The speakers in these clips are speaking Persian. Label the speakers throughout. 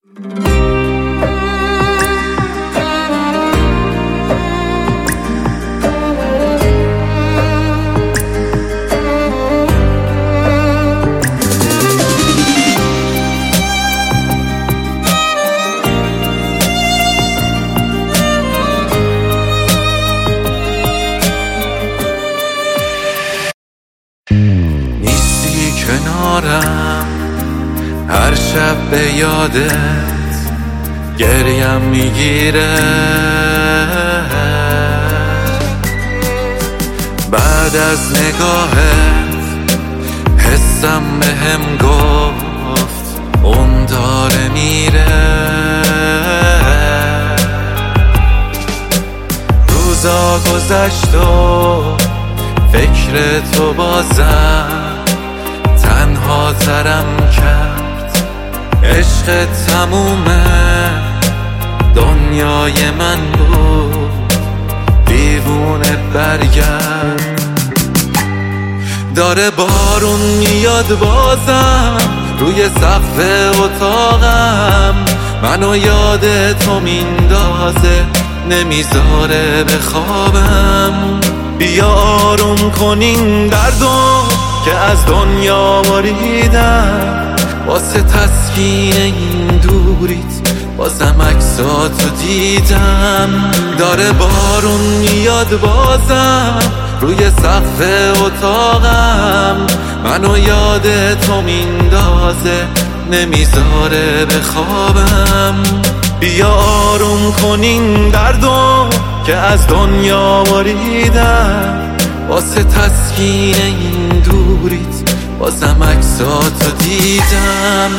Speaker 1: کنارم هر شب به یادت گریم میگیره، بعد از نگاهت حسم بهم گفت اون داره میره. روزا گذشت و فکر تو بازم تنها ترم کرد، عشق تمومه دنیای من بود، دیوونه برگرد. داره بارون میاد بازم روی سقف اتاقم، منو یاد تو میندازه نمیذاره بخوابم. بیا آروم کنین دردو که از دنیا بریدم، واسه تسکین این دوریت بازم عکساتو دیدم. داره بارون میاد بازم روی سقف اتاقم، منو یاد تو میندازه نمیذاره بخوابم. بیا آروم کنین دردو که از دنیا بریدم، واسه تسکین این دوریت بازم عکساتو دیدم.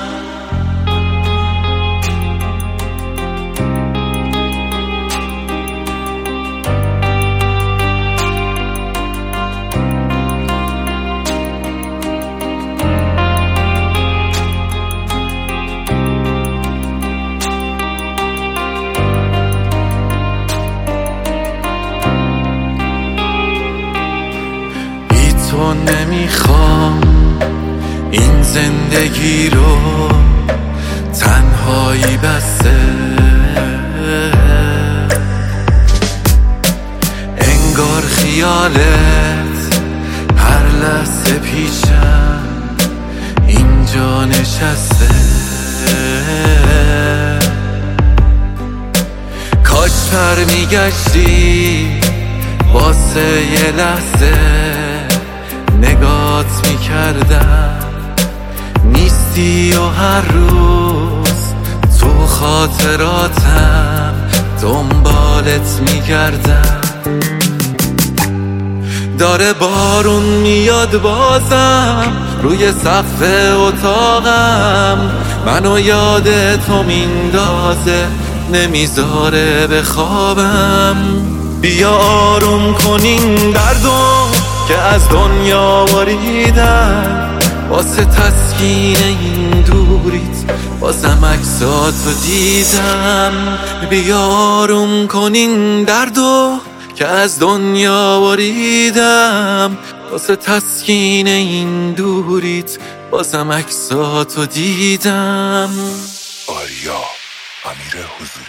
Speaker 1: تو نمیخوام این زندگی رو، تنهایی بسه. انگار خیالت هر لحظه پیشم اینجا نشسته. کاش برمیگشتی واسه یه لحظه نگات میکردم، نیستی و هر روز تو خاطراتم دنبالت میگردم. داره بارون میاد بازم روی سقف اتاقم، منو یاد تو میندازه نمیذاره بخوابم. بیا آروم کنین دردو که از دنیا بریدم، واسه تسکین این دوریت بازم عکساتو دیدم. بیا آروم کنین دردو که از دنیا بریدم، واسه تسکین این دوریت بازم عکساتو دیدم.
Speaker 2: آریا امیر حضوری.